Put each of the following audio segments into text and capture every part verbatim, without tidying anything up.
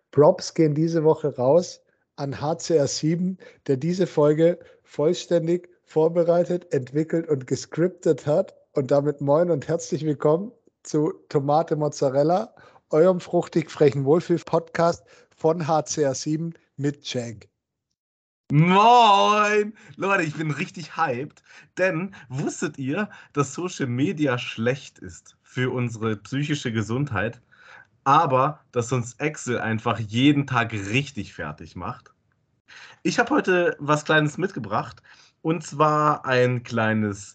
Props gehen diese Woche raus an H C R sieben, der diese Folge vollständig vorbereitet, entwickelt und gescriptet hat. Und damit moin und herzlich willkommen zu Tomate Mozzarella, eurem fruchtig frechen Wohlfühl-Podcast von H C R sieben mit Cenk. Moin! Leute, ich bin richtig hyped, denn wusstet ihr, dass Social Media schlecht ist für unsere psychische Gesundheit, aber dass uns Excel einfach jeden Tag richtig fertig macht? Ich habe heute was Kleines mitgebracht, und zwar ein kleines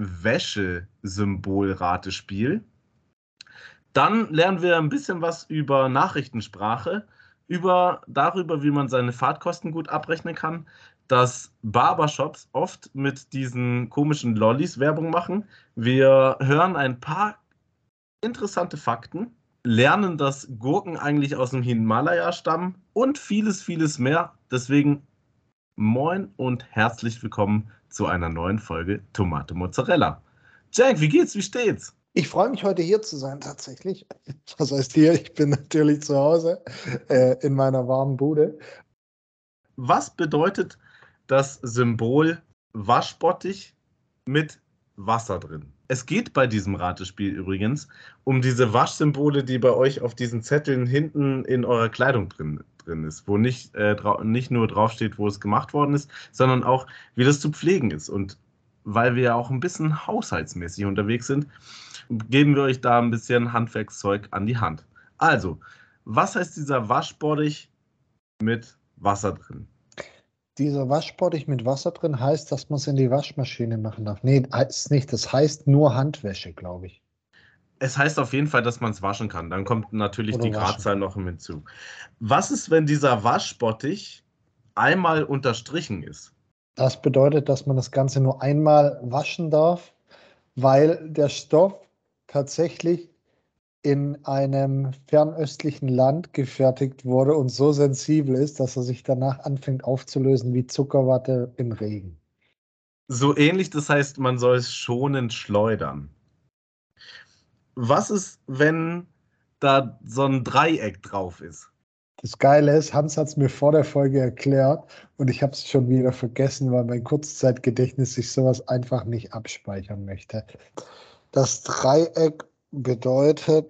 Wäschesymbol-Ratespiel. Dann lernen wir ein bisschen was über Nachrichtensprache, über, darüber, wie man seine Fahrtkosten gut abrechnen kann, dass Barbershops oft mit diesen komischen Lollis Werbung machen. Wir hören ein paar interessante Fakten, lernen, dass Gurken eigentlich aus dem Himalaya stammen und vieles, vieles mehr. Deswegen moin und herzlich willkommen zu einer neuen Folge Tomate Mozzarella. Jack, wie geht's? Wie steht's? Ich freue mich, heute hier zu sein, tatsächlich. Was heißt hier? Ich bin natürlich zu Hause äh, in meiner warmen Bude. Was bedeutet das Symbol Waschbottich mit Wasser drin? Es geht bei diesem Ratespiel übrigens um diese Waschsymbole, die bei euch auf diesen Zetteln hinten in eurer Kleidung drin, drin ist, wo nicht, äh, nicht nur draufsteht, wo es gemacht worden ist, sondern auch, wie das zu pflegen ist. Und weil wir ja auch ein bisschen haushaltsmäßig unterwegs sind, geben wir euch da ein bisschen Handwerkszeug an die Hand. Also, was heißt dieser Waschbottich mit Wasser drin? Dieser Waschbottich mit Wasser drin heißt, dass man es in die Waschmaschine machen darf. Nee, heißt nicht. Das heißt nur Handwäsche, glaube ich. Es heißt auf jeden Fall, dass man es waschen kann. Dann kommt natürlich Oder die waschen. Gradzahl noch hinzu. Was ist, wenn dieser Waschbottich einmal unterstrichen ist? Das bedeutet, dass man das Ganze nur einmal waschen darf, weil der Stoff tatsächlich in einem fernöstlichen Land gefertigt wurde und so sensibel ist, dass er sich danach anfängt aufzulösen wie Zuckerwatte im Regen. So ähnlich, das heißt, man soll es schonend schleudern. Was ist, wenn da so ein Dreieck drauf ist? Das Geile ist, Hans hat es mir vor der Folge erklärt und ich habe es schon wieder vergessen, weil mein Kurzzeitgedächtnis sich sowas einfach nicht abspeichern möchte. Das Dreieck bedeutet,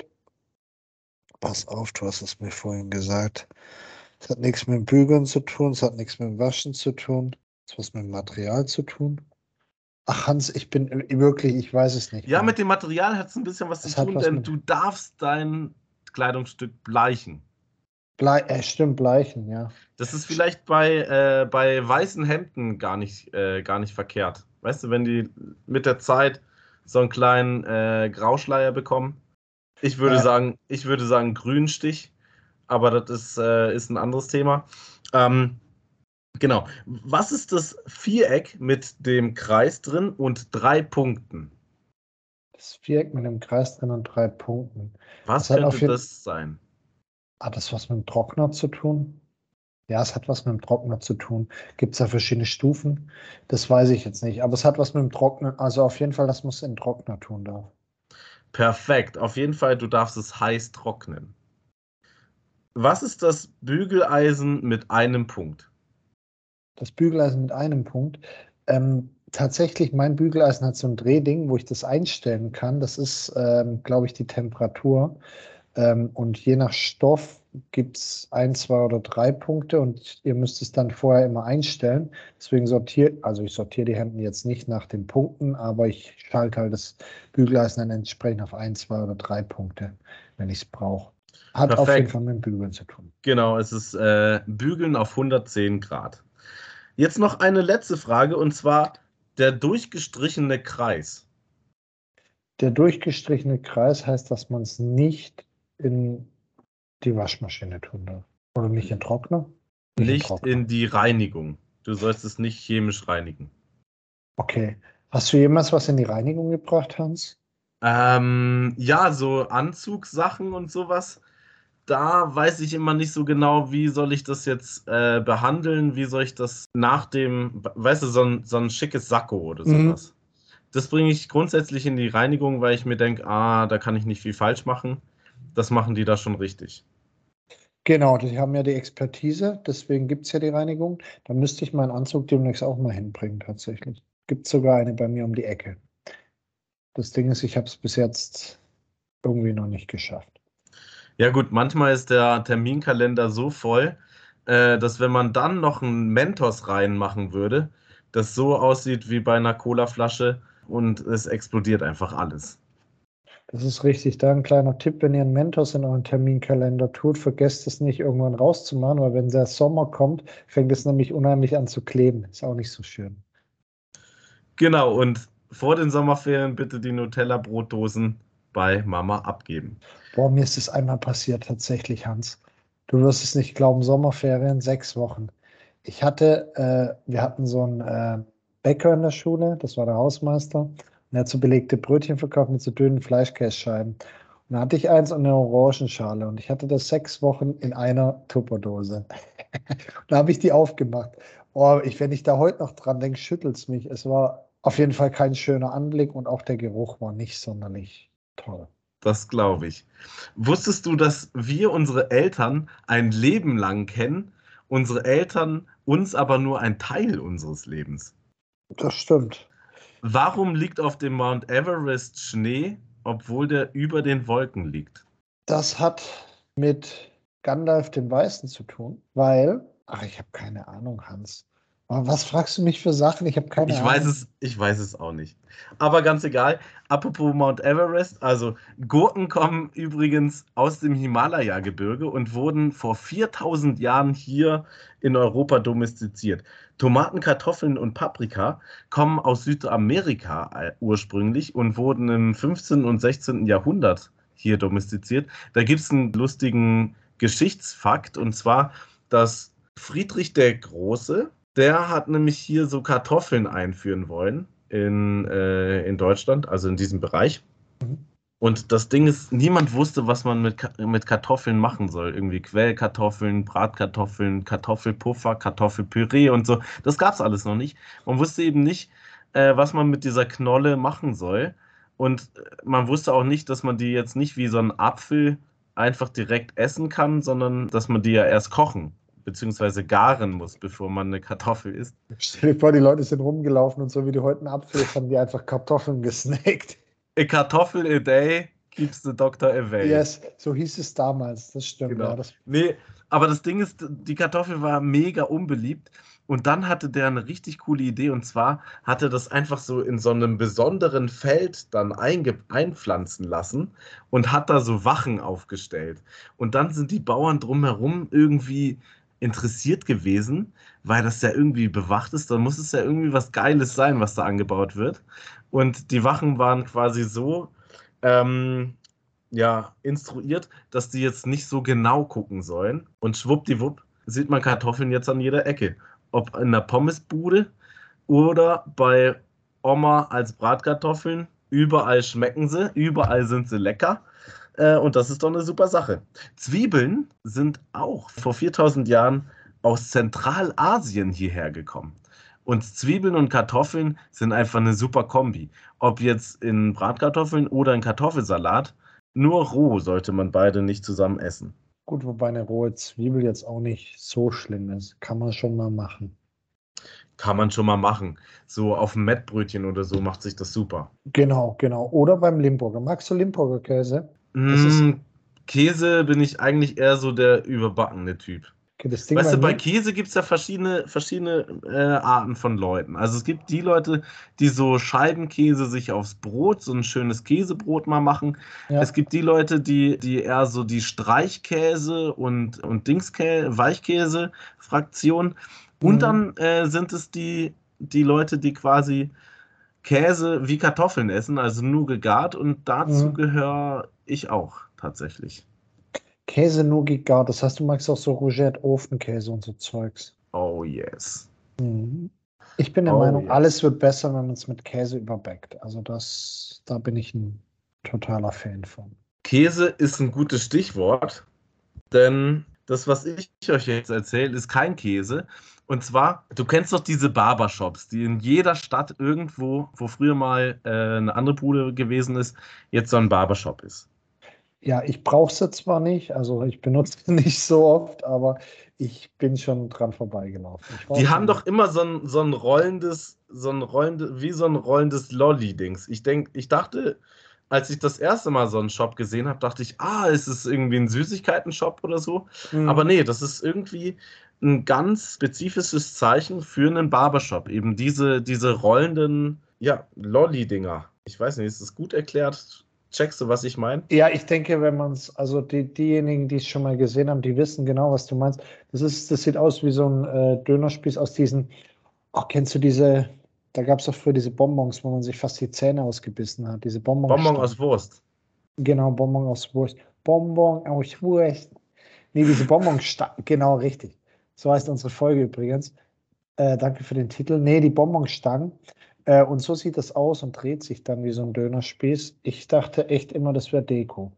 pass auf, du hast es mir vorhin gesagt, es hat nichts mit dem Bügeln zu tun, es hat nichts mit dem Waschen zu tun, es hat was mit dem Material zu tun. Ach Hans, ich bin wirklich, ich weiß es nicht Ja, mehr. mit dem Material hat es ein bisschen was Es zu hat tun, was denn mit du darfst dein Kleidungsstück bleichen. Blei, äh, stimmt, Bleichen, ja. Das ist vielleicht bei, äh, bei weißen Hemden gar nicht, äh, gar nicht verkehrt. Weißt du, wenn die mit der Zeit so einen kleinen äh, Grauschleier bekommen. Ich würde Äh, sagen, ich würde sagen Grünstich, aber das ist, äh, ist ein anderes Thema. Ähm, genau. Was ist das Viereck mit dem Kreis drin und drei Punkten? Das Viereck mit einem Kreis drin und drei Punkten. Was Das hat könnte auf jeden das sein? Hat das was mit dem Trockner zu tun? Ja, es hat was mit dem Trockner zu tun. Gibt es da verschiedene Stufen? Das weiß ich jetzt nicht. Aber es hat was mit dem Trockner, also auf jeden Fall, dass man es in den Trockner tun darf. Perfekt. Auf jeden Fall, du darfst es heiß trocknen. Was ist das Bügeleisen mit einem Punkt? Das Bügeleisen mit einem Punkt. Ähm, tatsächlich, mein Bügeleisen hat so ein Drehding, wo ich das einstellen kann. Das ist, ähm, glaube ich, die Temperatur. Ähm, und je nach Stoff gibt es ein, zwei oder drei Punkte und ihr müsst es dann vorher immer einstellen. Deswegen sortiert, also ich sortiere die Hemden jetzt nicht nach den Punkten, aber ich schalte halt das Bügeleisen dann entsprechend auf ein, zwei oder drei Punkte, wenn ich es brauche. Hat auf jeden Perfekt. Fall mit dem Bügeln zu tun. Genau, es ist äh, Bügeln auf hundertzehn Grad. Jetzt noch eine letzte Frage, und zwar der durchgestrichene Kreis. Der durchgestrichene Kreis heißt, dass man es nicht in die Waschmaschine tun darf. Oder nicht in den Trockner? Nicht in den Nicht Trockner. in die Reinigung. Du sollst es nicht chemisch reinigen. Okay. Hast du jemals was in die Reinigung gebracht, Hans? Ähm, ja, so Anzugssachen und sowas. Da weiß ich immer nicht so genau, wie soll ich das jetzt äh, behandeln, wie soll ich das nach dem, weißt du, so ein, so ein schickes Sakko oder Mhm. sowas. Das bringe ich grundsätzlich in die Reinigung, weil ich mir denke, ah, da kann ich nicht viel falsch machen. Das machen die da schon richtig. Genau, die haben ja die Expertise, deswegen gibt es ja die Reinigung. Da müsste ich meinen Anzug demnächst auch mal hinbringen, tatsächlich. Gibt sogar eine bei mir um die Ecke. Das Ding ist, ich habe es bis jetzt irgendwie noch nicht geschafft. Ja gut, manchmal ist der Terminkalender so voll, äh, dass wenn man dann noch einen Mentos reinmachen würde, das so aussieht wie bei einer Colaflasche und es explodiert einfach alles. Das ist richtig. Da ein kleiner Tipp, wenn ihr einen Mentos in euren Terminkalender tut, vergesst es nicht irgendwann rauszumachen, weil wenn der Sommer kommt, fängt es nämlich unheimlich an zu kleben. Ist auch nicht so schön. Genau, und vor den Sommerferien bitte die Nutella-Brotdosen bei Mama abgeben. Boah, mir ist es einmal passiert, tatsächlich, Hans. Du wirst es nicht glauben, Sommerferien, sechs Wochen. Ich hatte, äh, wir hatten so einen äh, Bäcker in der Schule, das war der Hausmeister, und er hat so belegte Brötchen verkauft mit so dünnen Fleischkässcheiben. Und da hatte ich eins und eine Orangenschale und ich hatte das sechs Wochen in einer Tupperdose. Und da habe ich die aufgemacht. Oh, ich, wenn ich da heute noch dran denke, schüttelt es mich. Es war auf jeden Fall kein schöner Anblick und auch der Geruch war nicht sonderlich toll. Das glaube ich. Wusstest du, dass wir unsere Eltern ein Leben lang kennen, unsere Eltern uns aber nur ein Teil unseres Lebens? Das stimmt. Warum liegt auf dem Mount Everest Schnee, obwohl der über den Wolken liegt? Das hat mit Gandalf dem Weißen zu tun, weil, ach, ich habe keine Ahnung, Hans. Aber was fragst du mich für Sachen? Ich habe keine Ich weiß Ahnung. es, ich weiß es auch nicht. Aber ganz egal. Apropos Mount Everest, also Gurken kommen übrigens aus dem Himalaya-Gebirge und wurden vor viertausend Jahren hier in Europa domestiziert. Tomaten, Kartoffeln und Paprika kommen aus Südamerika äh, ursprünglich und wurden im fünfzehnten und sechzehnten Jahrhundert hier domestiziert. Da gibt es einen lustigen Geschichtsfakt, und zwar, dass Friedrich der Große, der hat nämlich hier so Kartoffeln einführen wollen in, äh, in Deutschland, also in diesem Bereich. Und das Ding ist, niemand wusste, was man mit, Ka- mit Kartoffeln machen soll. Irgendwie Quellkartoffeln, Bratkartoffeln, Kartoffelpuffer, Kartoffelpüree und so. Das gab es alles noch nicht. Man wusste eben nicht, äh, was man mit dieser Knolle machen soll. Und äh, man wusste auch nicht, dass man die jetzt nicht wie so einen Apfel einfach direkt essen kann, sondern dass man die ja erst kochen beziehungsweise garen muss, bevor man eine Kartoffel isst. Stell dir vor, die Leute sind rumgelaufen und so wie du heute einen Apfel isst, haben die einfach Kartoffeln gesnackt. A Kartoffel a day keeps the doctor away. Yes, so hieß es damals. Das stimmt, ja. Genau. Das, Nee, aber das Ding ist, die Kartoffel war mega unbeliebt und dann hatte der eine richtig coole Idee, und zwar hat er das einfach so in so einem besonderen Feld dann einge einpflanzen lassen und hat da so Wachen aufgestellt. Und dann sind die Bauern drumherum irgendwie interessiert gewesen, weil das ja irgendwie bewacht ist. Dann muss es ja irgendwie was Geiles sein, was da angebaut wird. Und die Wachen waren quasi so, ähm, ja, instruiert, dass die jetzt nicht so genau gucken sollen. Und schwuppdiwupp sieht man Kartoffeln jetzt an jeder Ecke. Ob in der Pommesbude oder bei Oma als Bratkartoffeln. Überall schmecken sie, überall sind sie lecker. Äh, und das ist doch eine super Sache. Zwiebeln sind auch vor viertausend Jahren aus Zentralasien hierher gekommen. Und Zwiebeln und Kartoffeln sind einfach eine super Kombi. Ob jetzt in Bratkartoffeln oder in Kartoffelsalat, nur roh sollte man beide nicht zusammen essen. gut, wobei eine rohe Zwiebel jetzt auch nicht so schlimm ist. Kann man schon mal machen. Kann man schon mal machen. So auf dem Mettbrötchen oder so macht sich das super. Genau, genau. Oder beim Limburger. Magst du Limburger Käse? Das ist, Mm, Käse bin ich eigentlich eher so der überbackene Typ. okay, das Ding Weißt bei du, bei mir. Käse gibt es ja verschiedene, verschiedene äh, Arten von Leuten. Also es gibt die Leute, die so Scheibenkäse sich aufs Brot, so ein schönes Käsebrot mal machen. Es Ja. gibt die Leute, die, die eher so die Streichkäse und, und Dingskä Weichkäse-Fraktion. Und Mhm. dann äh, sind es die, die Leute, die quasi Käse wie Kartoffeln essen, also nur gegart. Und dazu Mhm. gehöre ich auch tatsächlich. Käse Nougat gar. Das heißt, du magst auch so Rougette, Ofenkäse und so Zeugs. Oh yes. Mhm. Ich bin der Oh Meinung, yes. alles wird besser, wenn man es mit Käse überbackt. Also das, da bin ich ein totaler Fan von. Käse ist ein gutes Stichwort, denn das, was ich euch jetzt erzähle, ist kein Käse. Und zwar, du kennst doch diese Barbershops, die in jeder Stadt irgendwo, wo früher mal äh, eine andere Bude gewesen ist, jetzt so ein Barbershop ist. Ja, ich brauche sie zwar nicht, also ich benutze sie nicht so oft, aber ich bin schon dran vorbeigelaufen. Ich war Die auf haben dem, doch immer so ein, so ein rollendes, so ein rollendes, wie so ein rollendes Lolli-Dings. Ich denk, ich dachte, als ich das erste Mal so einen Shop gesehen habe, dachte ich, ah, ist es irgendwie ein Süßigkeiten-Shop oder so? Aber Mhm. nee, das ist irgendwie ein ganz spezifisches Zeichen für einen Barbershop. Eben diese, diese rollenden, ja, Lolli-Dinger. Ich weiß nicht, ist das gut erklärt? Checkst du, was ich meine? Ja, ich denke, wenn man es, also die, diejenigen, die es schon mal gesehen haben, die wissen genau, was du meinst. Das ist, das sieht aus wie so ein äh, Dönerspieß aus diesen, ach, kennst du diese, da gab es doch früher diese Bonbons, wo man sich fast die Zähne ausgebissen hat, diese Bonbon Bonbonstangen. aus Wurst. Genau, Bonbon aus Wurst. Bonbon aus Wurst. Nee, diese Bonbonstangen, genau richtig. So heißt unsere Folge übrigens. Äh, danke für den Titel. Nee, die Bonbonstangen. Äh, und so sieht das aus und dreht sich dann wie so ein Dönerspieß. Ich dachte echt immer, das wäre Deko.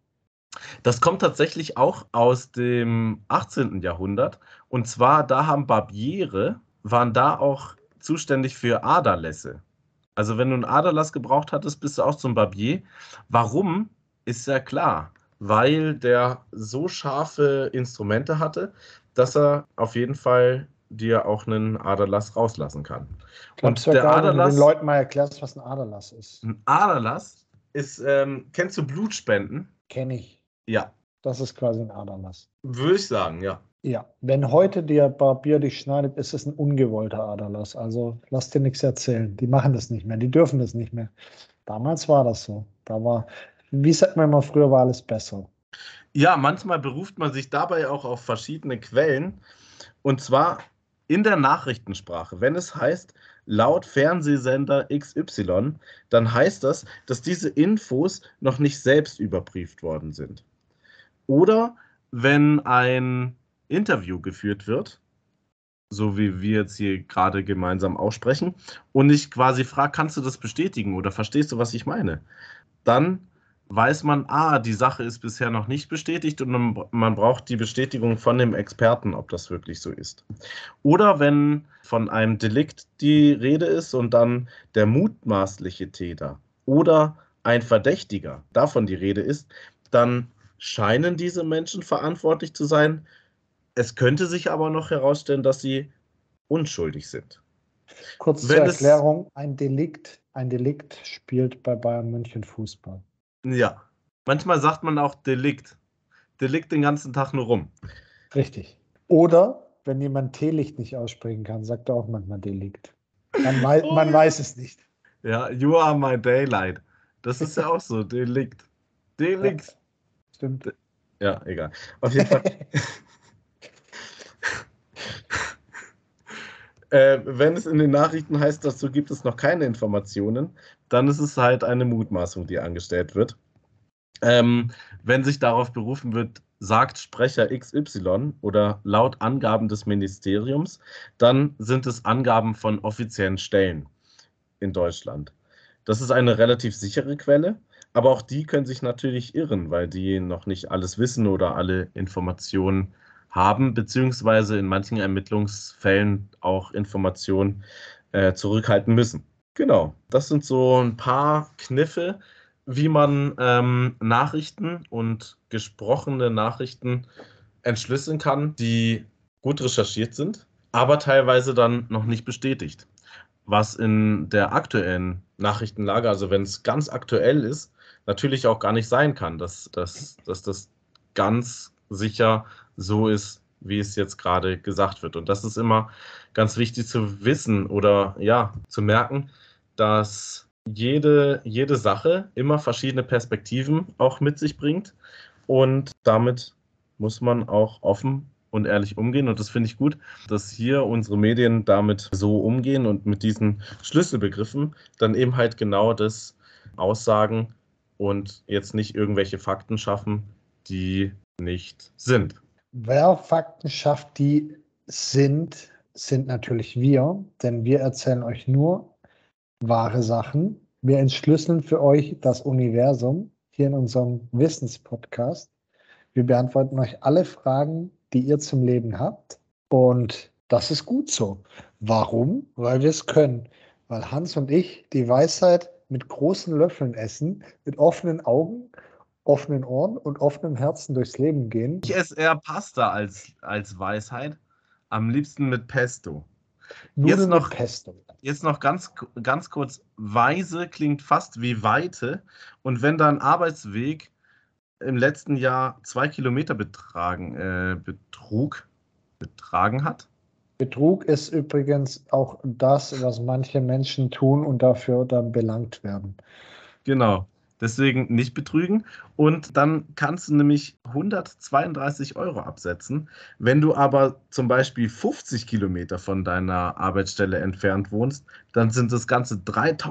Das kommt tatsächlich auch aus dem achtzehnten. Jahrhundert. Und zwar, da haben Barbiere, waren da auch zuständig für Aderlässe. Also wenn du einen Aderlass gebraucht hattest, bist du auch zum Barbier. Warum, ist ja klar. Weil der so scharfe Instrumente hatte, dass er auf jeden Fall dir auch einen Aderlass rauslassen kann. Ich glaube, es Und wäre der geil, wenn du den Aderlass, Leuten mal erklärst, was ein Aderlass ist. ein Aderlass ist, ähm, kennst du Blutspenden? Kenne ich. Ja, Das ist quasi ein Aderlass. würde ich sagen, ja. Ja, wenn heute der Barbier dich schneidet, ist es ein ungewollter Aderlass. Also lass dir nichts erzählen. Die machen das nicht mehr. Die dürfen das nicht mehr. Damals war das so. Da war, wie sagt man immer, früher war alles besser. Ja, manchmal beruft man sich dabei auch auf verschiedene Quellen. Und zwar in der Nachrichtensprache. Wenn es heißt, laut Fernsehsender X Y, dann heißt das, dass diese Infos noch nicht selbst überprüft worden sind. Oder wenn ein Interview geführt wird, so wie wir jetzt hier gerade gemeinsam aussprechen, und ich quasi frage, kannst du das bestätigen oder verstehst du, was ich meine? Dann weiß man, ah, die Sache ist bisher noch nicht bestätigt und man, man braucht die Bestätigung von dem Experten, ob das wirklich so ist. Oder wenn von einem Delikt die Rede ist und dann der mutmaßliche Täter oder ein Verdächtiger davon die Rede ist, dann scheinen diese Menschen verantwortlich zu sein. Es könnte sich aber noch herausstellen, dass sie unschuldig sind. Kurz zur Wenn es, Erklärung, ein Delikt, ein Delikt spielt bei Bayern München Fußball. ja, manchmal sagt man auch Delikt. Delikt den ganzen Tag nur rum. Richtig. Oder wenn jemand Teelicht nicht aussprechen kann, sagt er auch manchmal Delikt. Man weiß, Oh man ja. weiß es nicht. Ja, you are my daylight. Das ist ja auch so, Delikt. Ja, Delikt. stimmt. De- Ja, egal. Auf jeden Fall. Äh, wenn es in den Nachrichten heißt, dazu gibt es noch keine Informationen, dann ist es halt eine Mutmaßung, die angestellt wird. Ähm, wenn sich darauf berufen wird, sagt Sprecher X Y oder laut Angaben des Ministeriums, dann sind es Angaben von offiziellen Stellen in Deutschland. Das ist eine relativ sichere Quelle, aber auch die können sich natürlich irren, weil die noch nicht alles wissen oder alle Informationen haben, beziehungsweise in manchen Ermittlungsfällen auch Informationen äh, zurückhalten müssen. Genau, das sind so ein paar Kniffe, wie man ähm, Nachrichten und gesprochene Nachrichten entschlüsseln kann, die gut recherchiert sind, aber teilweise dann noch nicht bestätigt. Was in der aktuellen Nachrichtenlage, also wenn es ganz aktuell ist, natürlich auch gar nicht sein kann, dass, dass, dass das ganz sicher so ist, wie es jetzt gerade gesagt wird. Und das ist immer ganz wichtig zu wissen oder ja, zu merken, dass jede, jede Sache immer verschiedene Perspektiven auch mit sich bringt. Und damit muss man auch offen und ehrlich umgehen. Und das finde ich gut, dass hier unsere Medien damit so umgehen und mit diesen Schlüsselbegriffen dann eben halt genau das aussagen und jetzt nicht irgendwelche Fakten schaffen, die nicht sind. Wer Fakten schafft, die sind, sind natürlich wir, denn wir erzählen euch nur wahre Sachen. Wir entschlüsseln für euch das Universum hier in unserem Wissenspodcast. Wir beantworten euch alle Fragen, die ihr zum Leben habt. Und das ist gut so. Warum? Weil wir es können. Weil Hans und ich die Weisheit mit großen Löffeln essen, mit offenen Augen offenen Ohren und offenem Herzen durchs Leben gehen. Ich esse eher Pasta als, als Weisheit. Am liebsten mit Pesto. Nudeln Jetzt noch, mit Pesto. jetzt noch ganz, ganz kurz. Weise klingt fast wie Weite. Und wenn dein Arbeitsweg im letzten Jahr zwei Kilometer betragen, äh, betrug, betragen hat? Betrug ist übrigens auch das, was manche Menschen tun und dafür dann belangt werden. Genau. Deswegen nicht betrügen. Und dann kannst du nämlich hundertzweiunddreißig Euro absetzen. Wenn du aber zum Beispiel fünfzig Kilometer von deiner Arbeitsstelle entfernt wohnst, dann sind das Ganze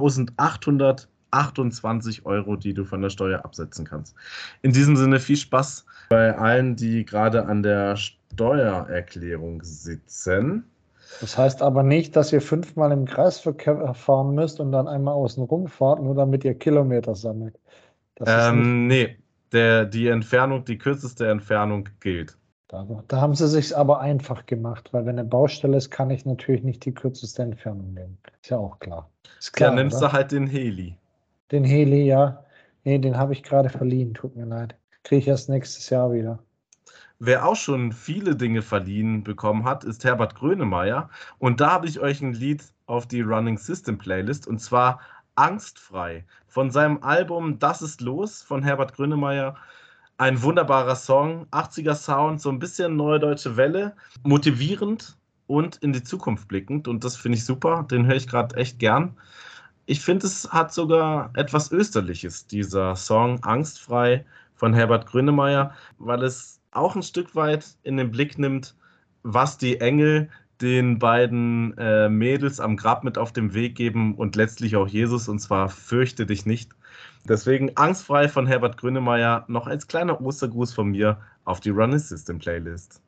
dreitausendachthundertachtundzwanzig Euro, die du von der Steuer absetzen kannst. In diesem Sinne viel Spaß bei allen, die gerade an der Steuererklärung sitzen. Das heißt aber nicht, dass ihr fünfmal im Kreisverkehr fahren müsst und dann einmal außen rum fahrt, nur damit ihr Kilometer sammelt. Das ist nicht, Ähm, nee, der, die Entfernung, die kürzeste Entfernung gilt. da, da haben sie sich aber einfach gemacht, weil wenn eine Baustelle ist, kann ich natürlich nicht die kürzeste Entfernung nehmen. Ist ja auch klar. Ist klar, Ja, nimmst oder? du halt den Heli. Den Heli, ja. Nee, den habe ich gerade verliehen, tut mir leid. Kriege ich erst nächstes Jahr wieder. Wer auch schon viele Dinge verliehen bekommen hat, ist Herbert Grönemeyer. Und da habe ich euch ein Lied auf die Running System Playlist, und zwar Angstfrei von seinem Album Das ist los von Herbert Grönemeyer. Ein wunderbarer Song, achtziger Sound, so ein bisschen neue deutsche Welle, motivierend und in die Zukunft blickend. Und das finde ich super, den höre ich gerade echt gern. Ich finde, es hat sogar etwas Österliches, dieser Song Angstfrei von Herbert Grönemeyer, weil es auch ein Stück weit in den Blick nimmt, was die Engel den beiden äh, Mädels am Grab mit auf den Weg geben und letztlich auch Jesus, und zwar fürchte dich nicht. Deswegen Angstfrei von Herbert Grönemeyer noch als kleiner Ostergruß von mir auf die Running System Playlist.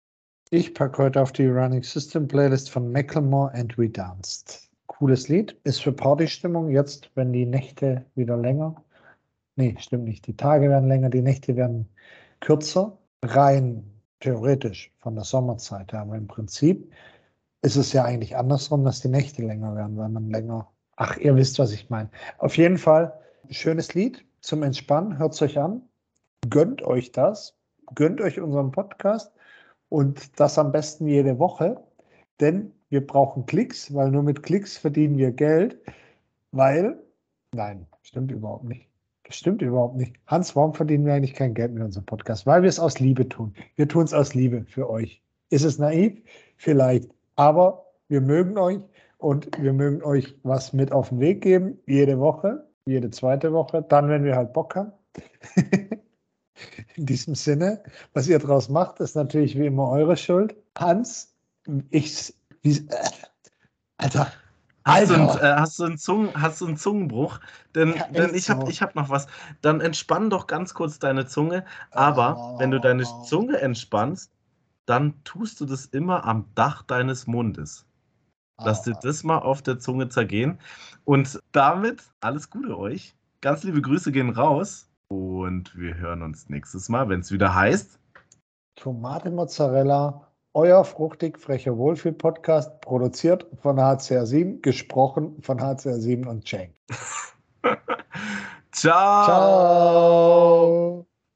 Ich packe heute auf die Running System Playlist von Macklemore and We Danced. Cooles Lied, ist für Partystimmung jetzt, wenn die Nächte wieder länger. Nee, stimmt nicht. Die Tage werden länger, die Nächte werden kürzer. Rein theoretisch von der Sommerzeit her, aber im Prinzip ist es ja eigentlich andersrum, dass die Nächte länger werden, weil man länger. Ach, ihr wisst, was ich meine. Auf jeden Fall schönes Lied zum Entspannen. Hört es euch an. Gönnt euch das. Gönnt euch unseren Podcast und das am besten jede Woche, denn wir brauchen Klicks, weil nur mit Klicks verdienen wir Geld, weil, nein, stimmt überhaupt nicht. Das stimmt überhaupt nicht. Hans, warum verdienen wir eigentlich kein Geld mit unserem Podcast? Weil wir es aus Liebe tun. Wir tun es aus Liebe für euch. Ist es naiv? Vielleicht. Aber wir mögen euch und wir mögen euch was mit auf den Weg geben. Jede Woche, jede zweite Woche. Dann, wenn wir halt Bock haben. In diesem Sinne, was ihr draus macht, ist natürlich wie immer eure Schuld. Hans, ich, wie, äh, Alter, Hast du, einen, Alter. äh, hast, du einen Zungen, hast du einen Zungenbruch? Denn, Ja, denn echt ich habe so. ich hab noch was. Dann entspann doch ganz kurz deine Zunge. Aber wenn du deine Zunge entspannst, dann tust du das immer am Dach deines Mundes. Lass dir das mal auf der Zunge zergehen. Und damit alles Gute euch. Ganz liebe Grüße gehen raus. Und wir hören uns nächstes Mal, wenn es wieder heißt Tomate Mozzarella, euer fruchtig frecher Wohlfühl-Podcast, produziert von H C R sieben, gesprochen von H C R sieben und Cenk. Ciao! Ciao!